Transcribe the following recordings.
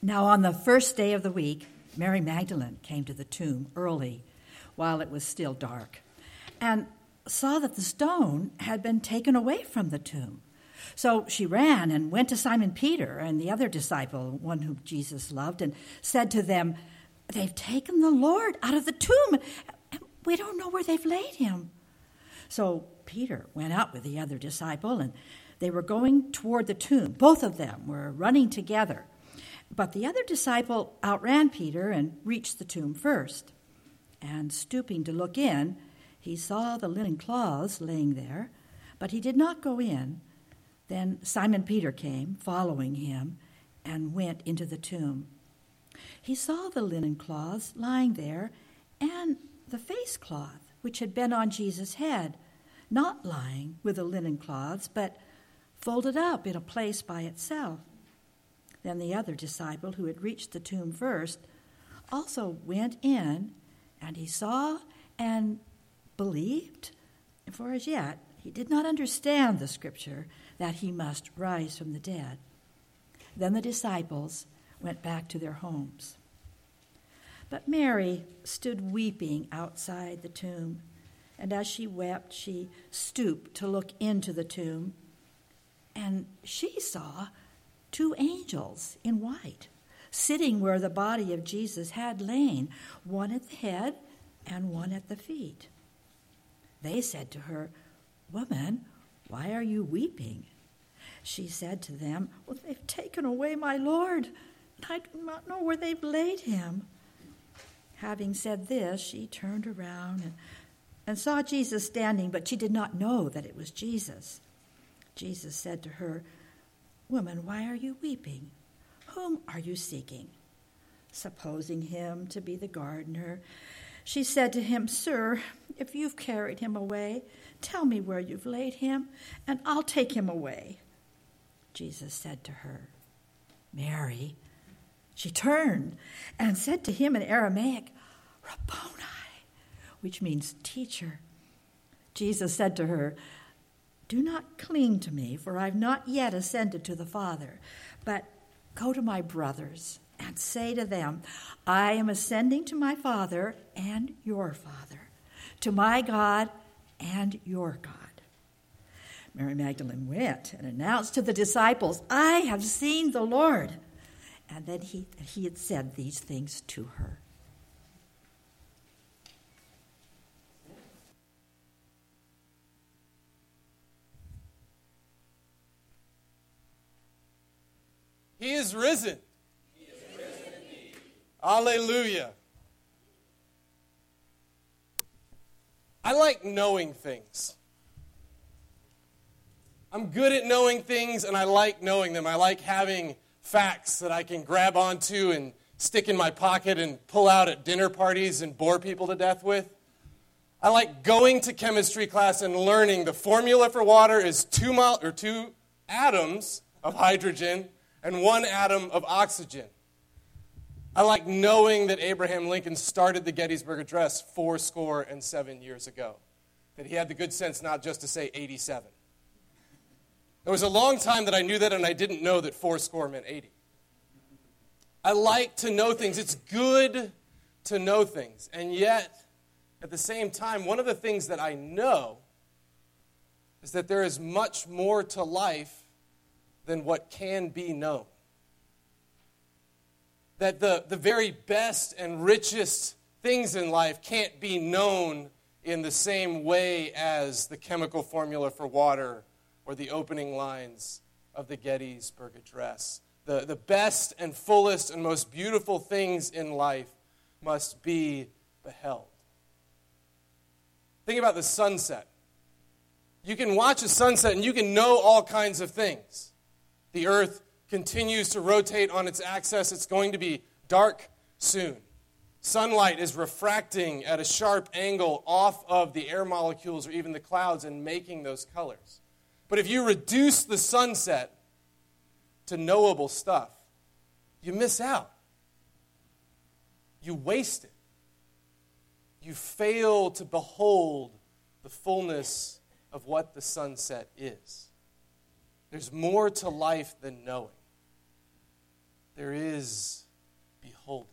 Now on the first day of the week, Mary Magdalene came to the tomb early, while it was still dark, and saw that the stone had been taken away from the tomb. So she ran and went to Simon Peter and the other disciple, one whom Jesus loved, and said to them, "They've taken the Lord out of the tomb, and we don't know where they've laid him." So Peter went out with the other disciple, and they were going toward the tomb. Both of them were running together. But the other disciple outran Peter and reached the tomb first. And stooping to look in, he saw the linen cloths laying there, but he did not go in. Then Simon Peter came, following him, and went into the tomb. He saw the linen cloths lying there, and the face cloth which had been on Jesus' head, not lying with the linen cloths, but folded up in a place by itself. Then the other disciple, who had reached the tomb first, also went in, and he saw and believed, for as yet he did not understand the scripture that he must rise from the dead. Then the disciples went back to their homes. But Mary stood weeping outside the tomb, and as she wept, she stooped to look into the tomb, and she saw 2 angels in white, sitting where the body of Jesus had lain, one at the head and one at the feet. They said to her, "Woman, why are you weeping?" She said to them, "Well, they've taken away my Lord, and I do not know where they've laid him." Having said this, she turned around and saw Jesus standing, but she did not know that it was Jesus. Jesus said to her, "Woman, why are you weeping? Whom are you seeking?" Supposing him to be the gardener, she said to him, "Sir, if you've carried him away, tell me where you've laid him, and I'll take him away." Jesus said to her, "Mary." She turned and said to him in Aramaic, "Rabboni," which means teacher. Jesus said to her, "Do not cling to me, for I've not yet ascended to the Father, but go to my brothers and say to them, I am ascending to my Father and your Father, to my God and your God." Mary Magdalene went and announced to the disciples, "I have seen the Lord." And then he had said these things to her. He is risen. He is risen indeed. Alleluia. I like knowing things. I'm good at knowing things, and I like knowing them. I like having facts that I can grab onto and stick in my pocket and pull out at dinner parties and bore people to death with. I like going to chemistry class and learning the formula for water is 2 atoms of hydrogen and 1 atom of oxygen. I like knowing that Abraham Lincoln started the Gettysburg Address 77 years ago, that he had the good sense not just to say 87. There was a long time that I knew that, and I didn't know that 80 meant 80. I like to know things. It's good to know things. And yet, at the same time, one of the things that I know is that there is much more to life than what can be known. That the very best and richest things in life can't be known in the same way as the chemical formula for water or the opening lines of the Gettysburg Address. The best and fullest and most beautiful things in life must be beheld. Think about the sunset. You can watch a sunset and you can know all kinds of things. The earth continues to rotate on its axis. It's going to be dark soon. Sunlight is refracting at a sharp angle off of the air molecules or even the clouds and making those colors. But if you reduce the sunset to knowable stuff, you miss out. You waste it. You fail to behold the fullness of what the sunset is. There's more to life than knowing. there is beholding.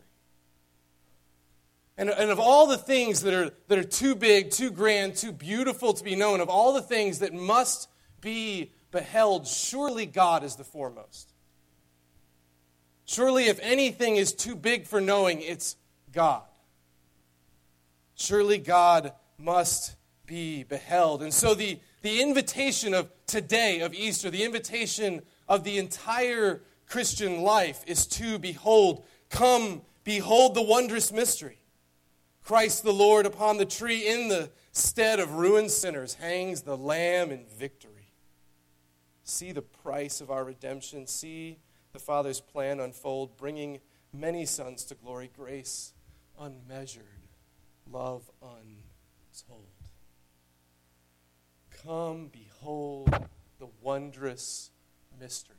And of all the things that are too big, too grand, too beautiful to be known, of all the things that must be beheld, surely God is the foremost. Surely if anything is too big for knowing, it's God. Surely God must be beheld. And so the invitation of today, of Easter, the invitation of the entire Christian life is to behold. Come, behold the wondrous mystery. Christ the Lord upon the tree, in the stead of ruined sinners, hangs the Lamb in victory. See the price of our redemption. See the Father's plan unfold, bringing many sons to glory, grace unmeasured, love untold. Come, behold the wondrous mystery.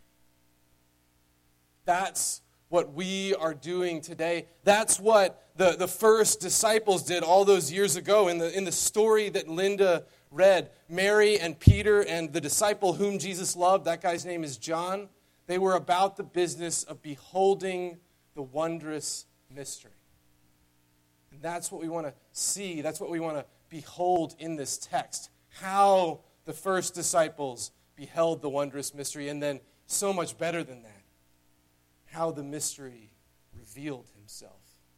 That's what we are doing today. That's what the first disciples did all those years ago in the story that Linda read. Mary and Peter and the disciple whom Jesus loved, that guy's name is John, they were about the business of beholding the wondrous mystery. And that's what we want to see. That's what we want to behold in this text. How the first disciples beheld the wondrous mystery, and then so much better than that, how the mystery revealed himself.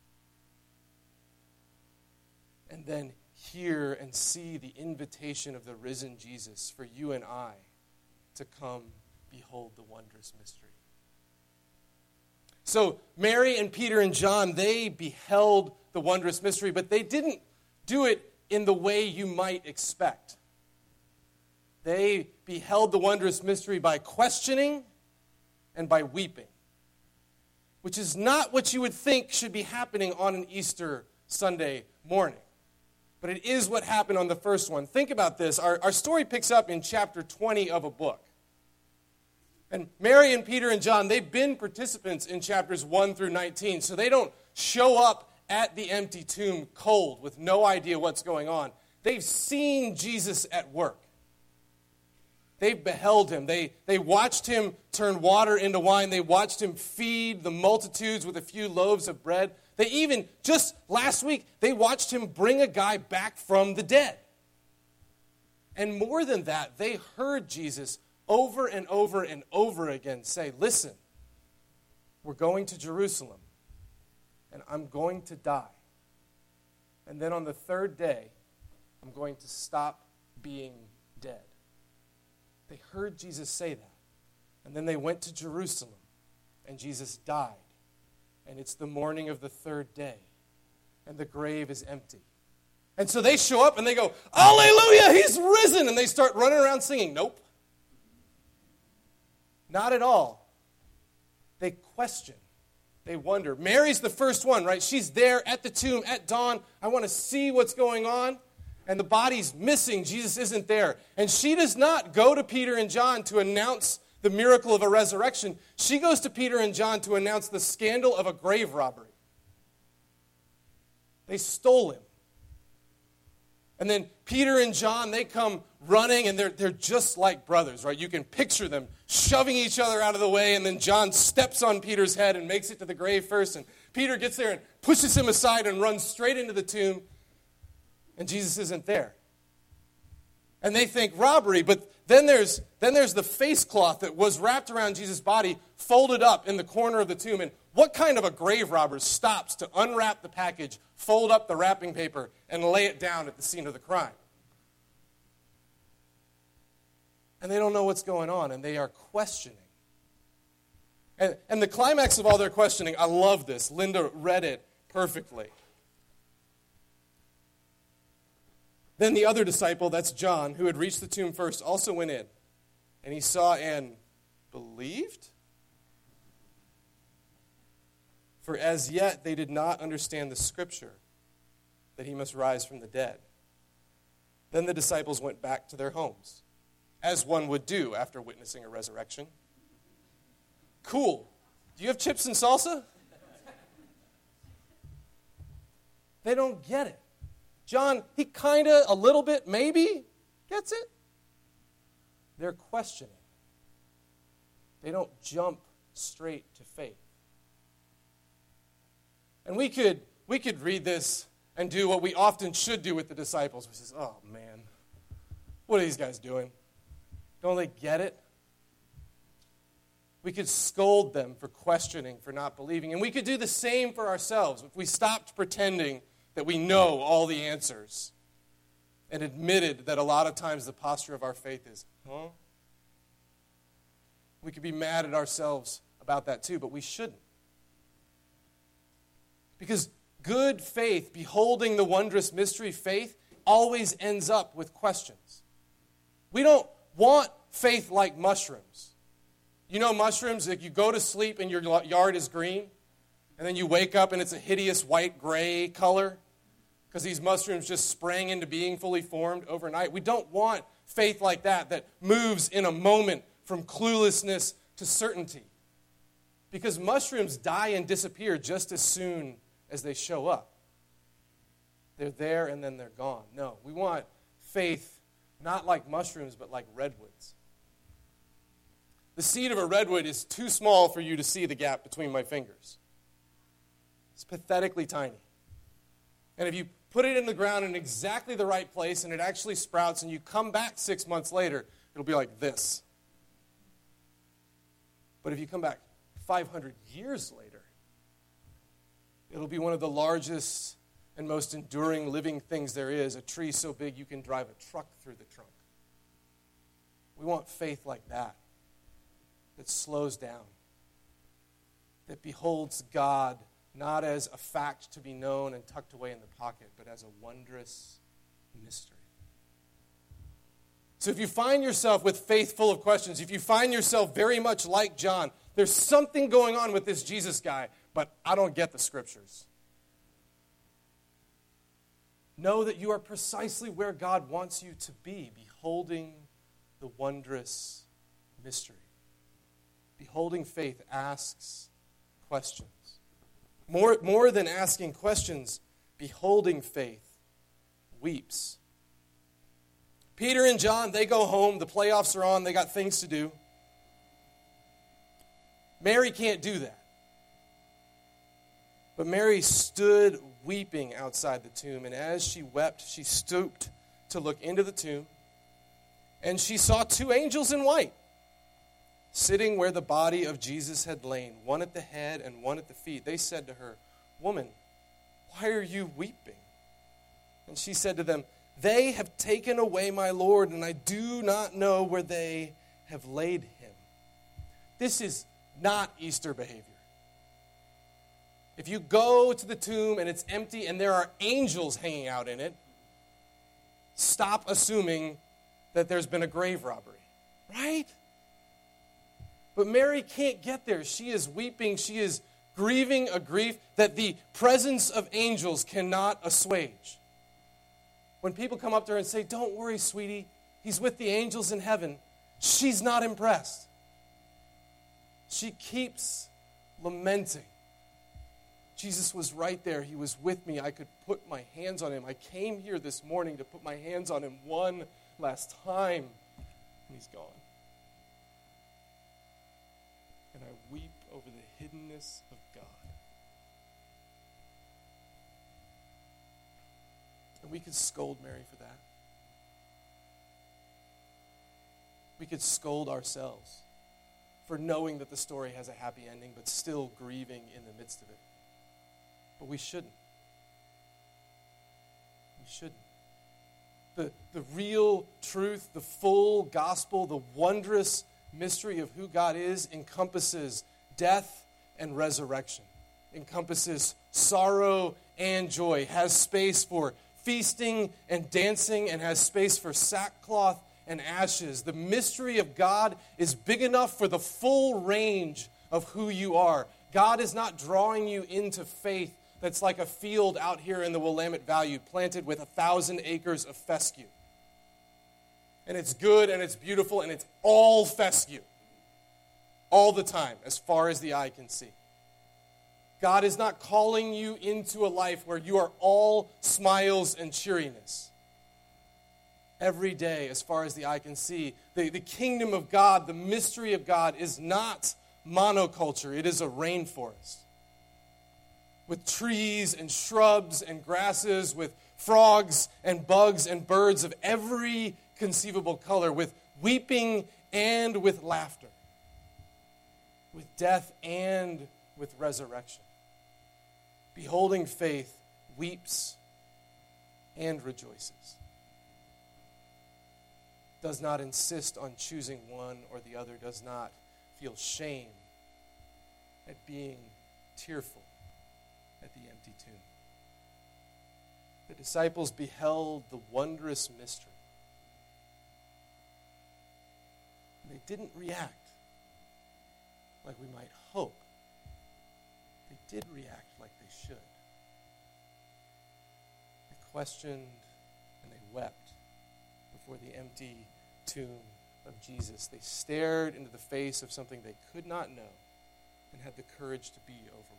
And then hear and see the invitation of the risen Jesus for you and I to come behold the wondrous mystery. So Mary and Peter and John, they beheld the wondrous mystery, but they didn't do it in the way you might expect. They beheld the wondrous mystery by questioning and by weeping, which is not what you would think should be happening on an Easter Sunday morning. But it is what happened on the first one. Think about this. Our story picks up in chapter 20 of a book. And Mary and Peter and John, they've been participants in chapters 1 through 19, so they don't show up at the empty tomb cold with no idea what's going on. They've seen Jesus at work. They've beheld him. They watched him turn water into wine. They watched him feed the multitudes with a few loaves of bread. They even, just last week, they watched him bring a guy back from the dead. And more than that, they heard Jesus over and over and over again say, listen, we're going to Jerusalem, and I'm going to die. And then on the third day, I'm going to stop being dead. They heard Jesus say that. And then they went to Jerusalem, and Jesus died. And it's the morning of the third day, and the grave is empty. And so they show up and they go, Alleluia, he's risen! And they start running around singing. Nope. Not at all. They question. They wonder. Mary's the first one, right? She's there at the tomb at dawn. I want to see what's going on. And the body's missing. Jesus isn't there. And she does not go to Peter and John to announce the miracle of a resurrection. She goes to Peter and John to announce the scandal of a grave robbery. They stole him. And then Peter and John, they come running, and they're just like brothers, right? You can picture them shoving each other out of the way, and then John steps on Peter's head and makes it to the grave first. And Peter gets there and pushes him aside and runs straight into the tomb. And Jesus isn't there. And they think robbery, but then there's the face cloth that was wrapped around Jesus' body, folded up in the corner of the tomb. And what kind of a grave robber stops to unwrap the package, fold up the wrapping paper, and lay it down at the scene of the crime? And they don't know what's going on, and they are questioning. And the climax of all their questioning, I love this. Linda read it perfectly. Then the other disciple, that's John, who had reached the tomb first, also went in. And he saw and believed. For as yet they did not understand the scripture that he must rise from the dead. Then the disciples went back to their homes, as one would do after witnessing a resurrection. Cool. Do you have chips and salsa? They don't get it. John, he kind of, a little bit, maybe, gets it. They're questioning. They don't jump straight to faith. And we could read this and do what we often should do with the disciples, which is, oh man, what are these guys doing? Don't they get it? We could scold them for questioning, for not believing. And we could do the same for ourselves if we stopped pretending that we know all the answers and admitted that a lot of times the posture of our faith is, huh? We could be mad at ourselves about that too, but we shouldn't. Because good faith, beholding the wondrous mystery faith, always ends up with questions. We don't want faith like mushrooms. You know mushrooms, like you go to sleep and your yard is green, and then you wake up and it's a hideous white-gray color because these mushrooms just sprang into being fully formed overnight. We don't want faith like that moves in a moment from cluelessness to certainty. Because mushrooms die and disappear just as soon as they show up. They're there and then they're gone. No, we want faith not like mushrooms but like redwoods. The seed of a redwood is too small for you to see the gap between my fingers. It's pathetically tiny. And if you put it in the ground in exactly the right place and it actually sprouts and you come back 6 months later, it'll be like this. But if you come back 500 years later, it'll be one of the largest and most enduring living things there is, a tree so big you can drive a truck through the trunk. We want faith like that slows down, that beholds God not as a fact to be known and tucked away in the pocket, but as a wondrous mystery. So if you find yourself with faith full of questions, if you find yourself very much like John, there's something going on with this Jesus guy, but I don't get the scriptures. Know that you are precisely where God wants you to be, beholding the wondrous mystery. Beholding faith asks questions. More than asking questions, beholding faith weeps. Peter and John, they go home. The playoffs are on. They got things to do. Mary can't do that. But Mary stood weeping outside the tomb, and as she wept, she stooped to look into the tomb, and she saw two angels in white, sitting where the body of Jesus had lain, one at the head and one at the feet. They said to her, "Woman, why are you weeping?" And she said to them, "They have taken away my Lord, and I do not know where they have laid him." This is not Easter behavior. If you go to the tomb and it's empty and there are angels hanging out in it, stop assuming that there's been a grave robbery, right? But Mary can't get there. She is weeping. She is grieving a grief that the presence of angels cannot assuage. When people come up to her and say, "Don't worry, sweetie, he's with the angels in heaven," she's not impressed. She keeps lamenting. Jesus was right there. He was with me. I could put my hands on him. I came here this morning to put my hands on him one last time, and he's gone. And I weep over the hiddenness of God. And we could scold Mary for that. We could scold ourselves for knowing that the story has a happy ending, but still grieving in the midst of it. But we shouldn't. We shouldn't. The real truth, the full gospel, the wondrous mystery of who God is encompasses death and resurrection, encompasses sorrow and joy, has space for feasting and dancing, and has space for sackcloth and ashes. The mystery of God is big enough for the full range of who you are. God is not drawing you into faith that's like a field out here in the Willamette Valley planted with 1,000 acres of fescue. And it's good and it's beautiful and it's all fescue. All the time, as far as the eye can see. God is not calling you into a life where you are all smiles and cheeriness. Every day, as far as the eye can see, the kingdom of God, the mystery of God is not monoculture. It is a rainforest. with trees and shrubs and grasses, with frogs and bugs and birds of every conceivable color, with weeping and with laughter, with death and with resurrection. Beholding faith weeps and rejoices. Does not insist on choosing one or the other, does not feel shame at being tearful at the empty tomb. The disciples beheld the wondrous mystery. They didn't react like we might hope. They did react like they should. They questioned and they wept before the empty tomb of Jesus. They stared into the face of something they could not know and had the courage to be overwhelmed.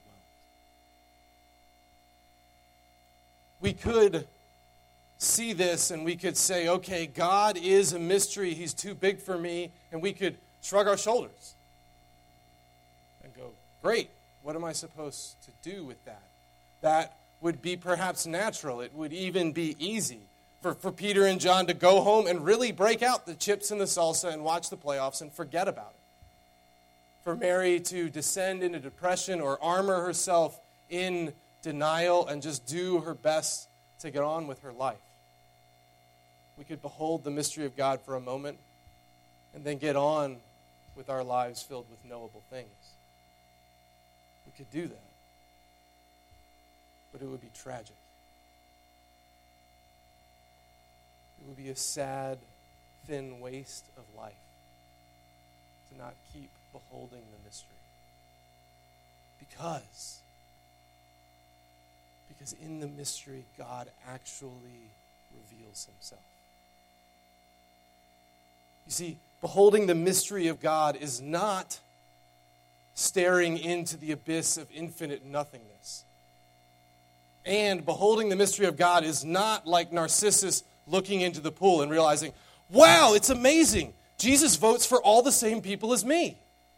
We could see this and we could say, okay, God is a mystery. He's too big for me. And we could shrug our shoulders and go, great, what am I supposed to do with that? That would be perhaps natural. It would even be easy for Peter and John to go home and really break out the chips and the salsa and watch the playoffs and forget about it. For Mary to descend into depression or armor herself in denial and just do her best to get on with her life. We could behold the mystery of God for a moment and then get on with our lives filled with knowable things. We could do that. But it would be tragic. It would be a sad, thin waste of life to not keep beholding the mystery. Because in the mystery, God actually reveals himself. You see, beholding the mystery of God is not staring into the abyss of infinite nothingness. And beholding the mystery of God is not like Narcissus looking into the pool and realizing, wow, it's amazing. Jesus votes for all the same people as me.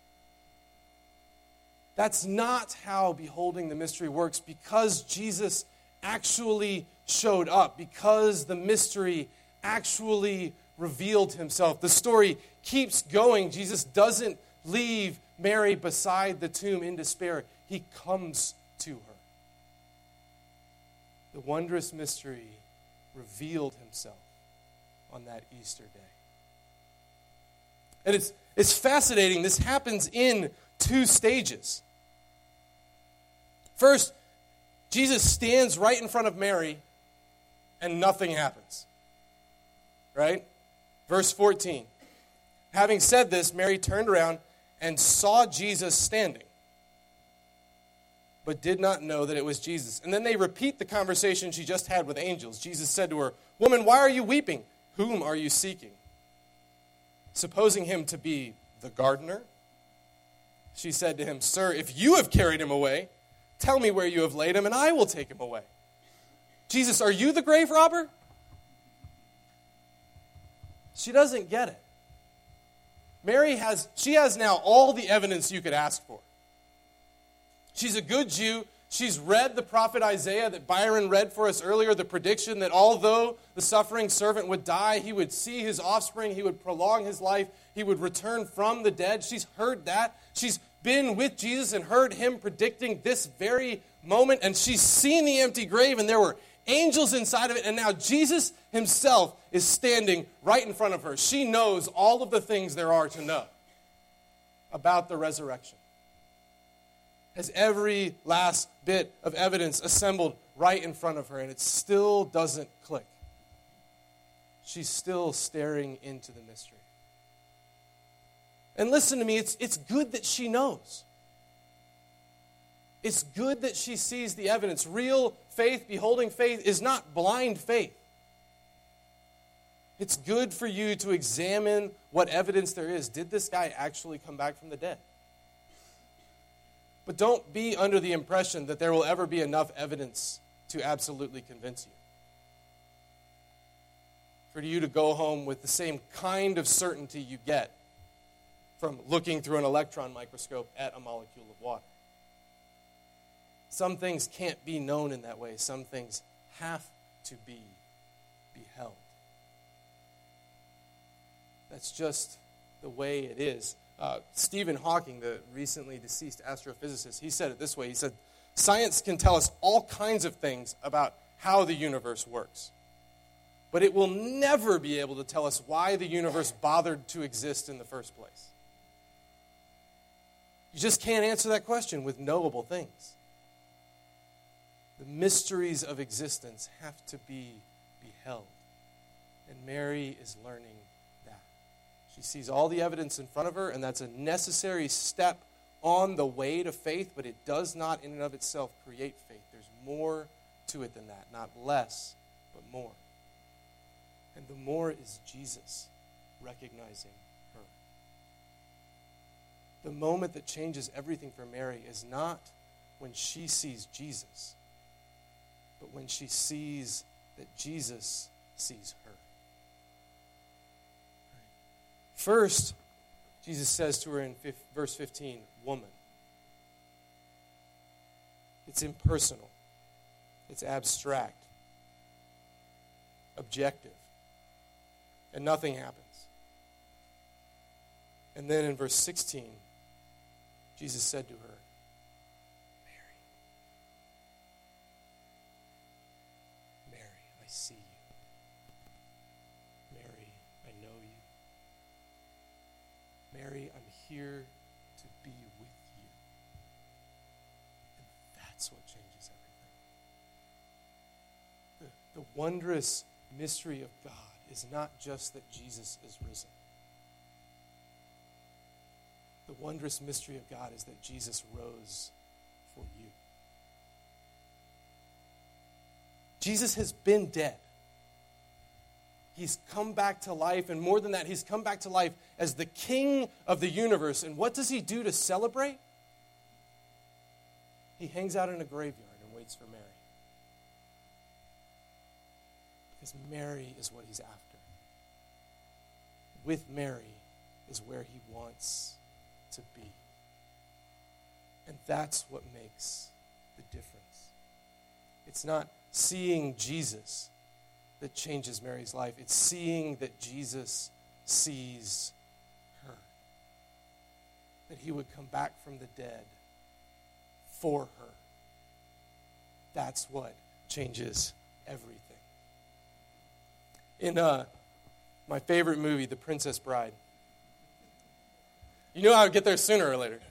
That's not how beholding the mystery works, because Jesus actually showed up, because the mystery actually revealed himself. The story keeps going. Jesus doesn't leave Mary beside the tomb in despair. He comes to her. The wondrous mystery revealed himself on that Easter day. And it's fascinating. This happens in 2 stages. First, Jesus stands right in front of Mary and nothing happens. Right? Verse 14. Having said this, Mary turned around and saw Jesus standing, but did not know that it was Jesus. And then they repeat the conversation she just had with angels. Jesus said to her, "Woman, why are you weeping? Whom are you seeking?" Supposing him to be the gardener, she said to him, "Sir, if you have carried him away, tell me where you have laid him, and I will take him away." Jesus, are you the grave robber? She doesn't get it. Mary has now all the evidence you could ask for. She's a good Jew. She's read the prophet Isaiah that Byron read for us earlier, the prediction that although the suffering servant would die, he would see his offspring, he would prolong his life, he would return from the dead. She's heard that. She's been with Jesus and heard him predicting this very moment, and she's seen the empty grave, and there were angels inside of it, and now Jesus himself is standing right in front of her. She knows all of the things there are to know about the resurrection. Has every last bit of evidence assembled right in front of her, and it still doesn't click. She's still staring into the mystery. And listen to me, it's good that she knows. It's good that she sees the evidence. Real faith, beholding faith, is not blind faith. It's good for you to examine what evidence there is. Did this guy actually come back from the dead? But don't be under the impression that there will ever be enough evidence to absolutely convince you. For you to go home with the same kind of certainty you get from looking through an electron microscope at a molecule of water. Some things can't be known in that way. Some things have to be beheld. That's just the way it is. Stephen Hawking, the recently deceased astrophysicist, he said it this way. He said, science can tell us all kinds of things about how the universe works, but it will never be able to tell us why the universe bothered to exist in the first place. You just can't answer that question with knowable things. The mysteries of existence have to be beheld. And Mary is learning that. She sees all the evidence in front of her, and that's a necessary step on the way to faith, but it does not in and of itself create faith. There's more to it than that. Not less, but more. And the more is Jesus recognizing her. The moment that changes everything for Mary is not when she sees Jesus, but when she sees that Jesus sees her. First, Jesus says to her in verse 15, woman. It's impersonal. It's abstract. Objective. And nothing happens. And then in verse 16, Jesus said to her, Mary. Mary, I see you. Mary, I know you. Mary, I'm here to be with you. And that's what changes everything. The wondrous mystery of God is not just that Jesus is risen. The wondrous mystery of God is that Jesus rose for you. Jesus has been dead. He's come back to life, and more than that, he's come back to life as the King of the universe. And what does he do to celebrate? He hangs out in a graveyard and waits for Mary. Because Mary is what he's after. With Mary is where he wants to be. And that's what makes the difference. It's not seeing Jesus that changes Mary's life. It's seeing that Jesus sees her. That he would come back from the dead for her. That's what changes everything. In my favorite movie, The Princess Bride, you know I would get there sooner or later.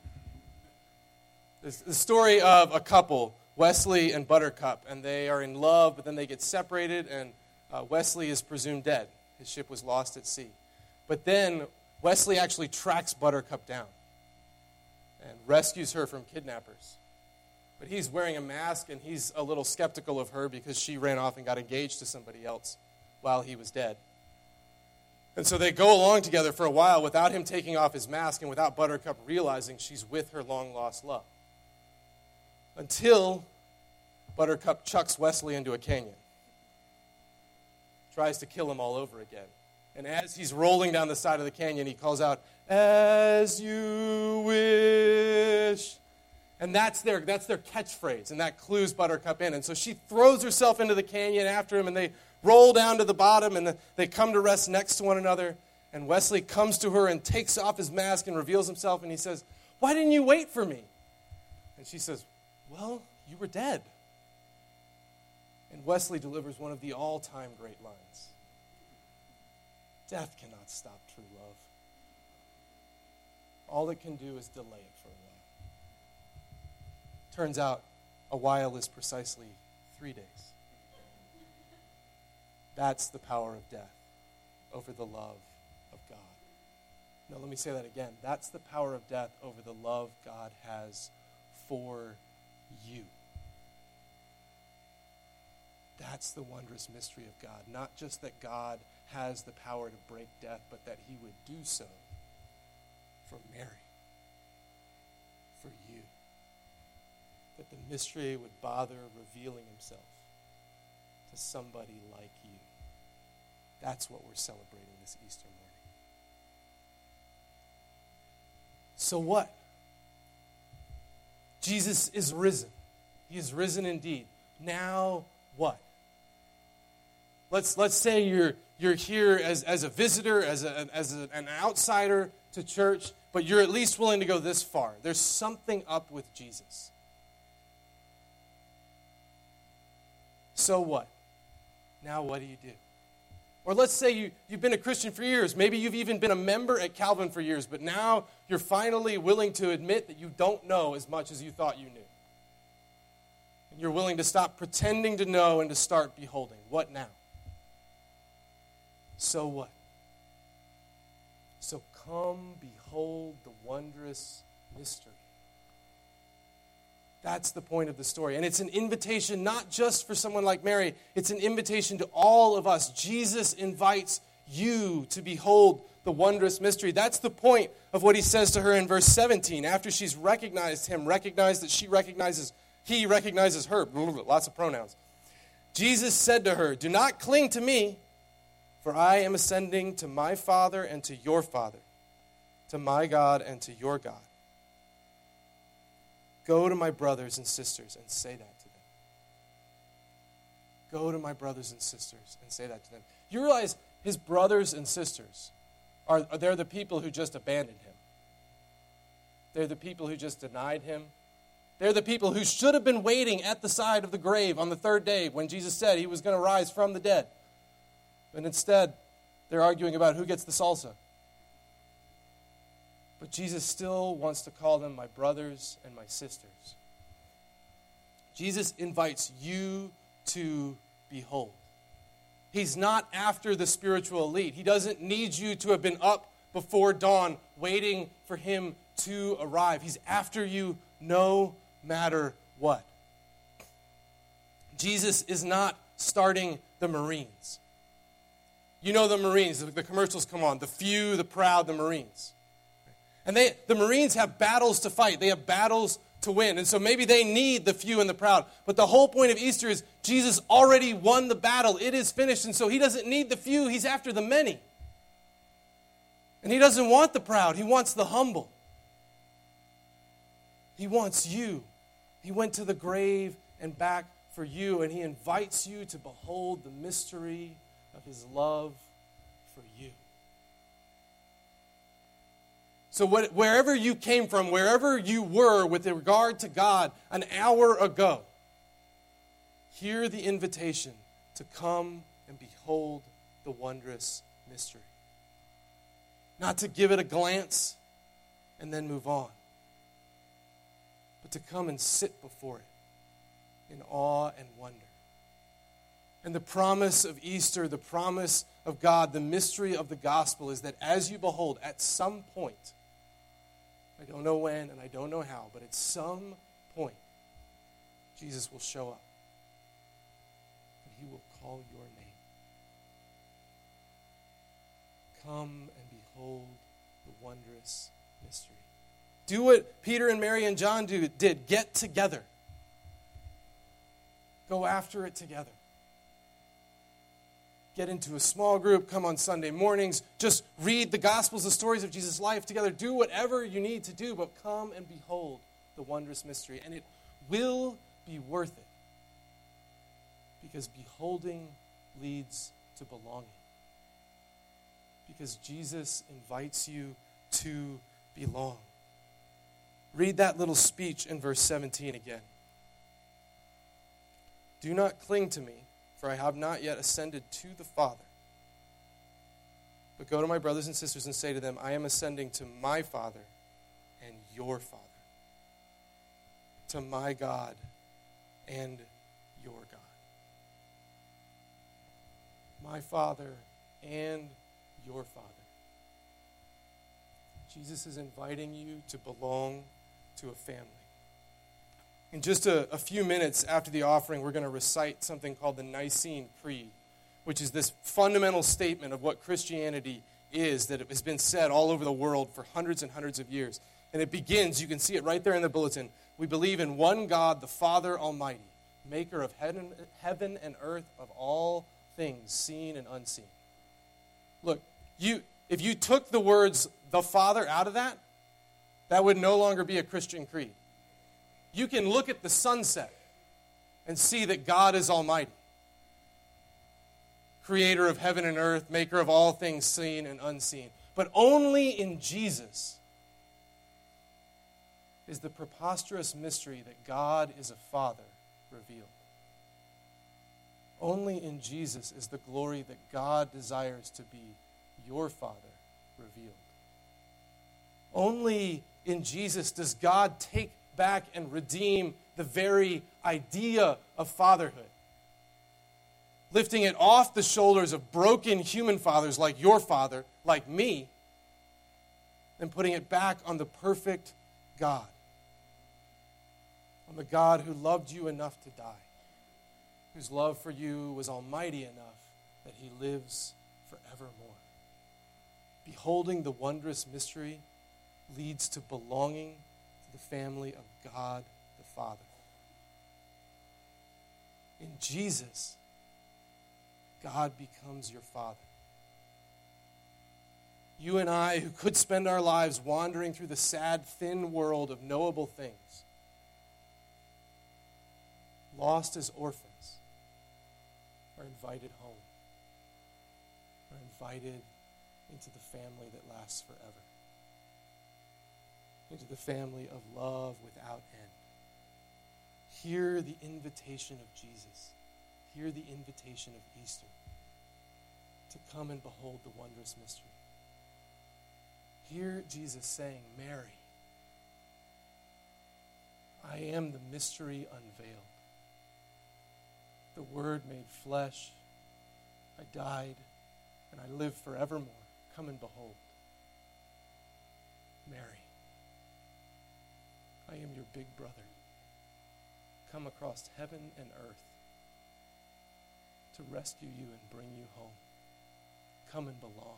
It's the story of a couple, Wesley and Buttercup, and they are in love, but then they get separated, and Wesley is presumed dead. His ship was lost at sea. But then Wesley actually tracks Buttercup down and rescues her from kidnappers. But he's wearing a mask, and he's a little skeptical of her because she ran off and got engaged to somebody else while he was dead. And so they go along together for a while without him taking off his mask and without Buttercup realizing she's with her long-lost love. Until Buttercup chucks Wesley into a canyon. Tries to kill him all over again. And as he's rolling down the side of the canyon, he calls out, "As you wish." And that's their catchphrase, and that clues Buttercup in. And so she throws herself into the canyon after him, and they roll down to the bottom, and they come to rest next to one another. And Wesley comes to her and takes off his mask and reveals himself, and he says, "Why didn't you wait for me?" And she says, "Well, you were dead." And Wesley delivers one of the all-time great lines. Death cannot stop true love. All it can do is delay it for a while. Turns out, a while is precisely 3 days. That's the power of death over the love of God. Now, let me say that again. That's the power of death over the love God has for you. That's the wondrous mystery of God. Not just that God has the power to break death, but that he would do so for Mary, for you. That the mystery would bother revealing himself to somebody like you. That's what we're celebrating this Easter morning. So what? Jesus is risen. He is risen indeed. Now what? Let's say you're here as a visitor, as an outsider to church, but you're at least willing to go this far. There's something up with Jesus. So what? Now what do you do? Or let's say you've been a Christian for years. Maybe you've even been a member at Calvin for years, but now you're finally willing to admit that you don't know as much as you thought you knew. And you're willing to stop pretending to know and to start beholding. What now? So what? So come behold the wondrous mystery. That's the point of the story. And it's an invitation not just for someone like Mary. It's an invitation to all of us. Jesus invites you to behold the wondrous mystery. That's the point of what he says to her in verse 17. After she's recognized him, recognized that he recognizes her. Lots of pronouns. Jesus said to her, "Do not cling to me, for I am ascending to my Father and to your Father, to my God and to your God. Go to my brothers and sisters and say that to them." Go to my brothers and sisters and say that to them. You realize his brothers and sisters they're the people who just abandoned him. They're the people who just denied him. They're the people who should have been waiting at the side of the grave on the third day when Jesus said he was going to rise from the dead. And instead, they're arguing about who gets the salsa. But Jesus still wants to call them my brothers and my sisters. Jesus invites you to behold. He's not after the spiritual elite. He doesn't need you to have been up before dawn waiting for him to arrive. He's after you no matter what. Jesus is not starting the Marines. You know the Marines, the commercials come on, the few, the proud, the Marines. And the Marines have battles to fight. They have battles to win. And so maybe they need the few and the proud. But the whole point of Easter is Jesus already won the battle. It is finished. And so he doesn't need the few. He's after the many. And he doesn't want the proud. He wants the humble. He wants you. He went to the grave and back for you. And he invites you to behold the mystery of his love for you. So wherever you came from, wherever you were with regard to God an hour ago, hear the invitation to come and behold the wondrous mystery. Not to give it a glance and then move on, but to come and sit before it in awe and wonder. And the promise of Easter, the promise of God, the mystery of the gospel is that as you behold, at some point, I don't know when and I don't know how, but at some point, Jesus will show up. And he will call your name. Come and behold the wondrous mystery. Do what Peter and Mary and John did. Get together. Go after it together. Get into a small group, come on Sunday mornings, just read the Gospels, the stories of Jesus' life together. Do whatever you need to do, but come and behold the wondrous mystery. And it will be worth it. Because beholding leads to belonging. Because Jesus invites you to belong. Read that little speech in verse 17 again. Do not cling to me, for I have not yet ascended to the Father. But go to my brothers and sisters and say to them, I am ascending to my Father and your Father, to my God and your God. My Father and your Father. Jesus is inviting you to belong to a family. In just a few minutes after the offering, we're going to recite something called the Nicene Creed, which is this fundamental statement of what Christianity is that has been said all over the world for hundreds and hundreds of years. And it begins, you can see it right there in the bulletin, we believe in one God, the Father Almighty, maker of heaven and earth, of all things seen and unseen. Look, if you took the words the Father out of that, that would no longer be a Christian creed. You can look at the sunset and see that God is almighty, creator of heaven and earth, maker of all things seen and unseen. But only in Jesus is the preposterous mystery that God is a Father revealed. Only in Jesus is the glory that God desires to be your Father revealed. Only in Jesus does God take back and redeem the very idea of fatherhood, lifting it off the shoulders of broken human fathers like your father, like me, and putting it back on the perfect God, on the God who loved you enough to die, whose love for you was almighty enough that he lives forevermore. Beholding the wondrous mystery leads to belonging to the family of God the Father. In Jesus, God becomes your Father. You and I, who could spend our lives wandering through the sad, thin world of knowable things, lost as orphans, are invited home, are invited into the family that lasts forever, into the family of love without end. Hear the invitation of Jesus. Hear the invitation of Easter to come and behold the wondrous mystery. Hear Jesus saying, Mary, I am the mystery unveiled. The Word made flesh. I died, and I live forevermore. Come and behold. Mary, I am your big brother. Come across heaven and earth to rescue you and bring you home. Come and belong.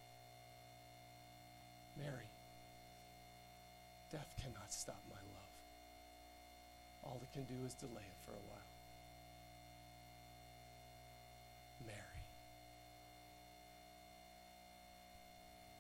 Mary, death cannot stop my love. All it can do is delay it for a while.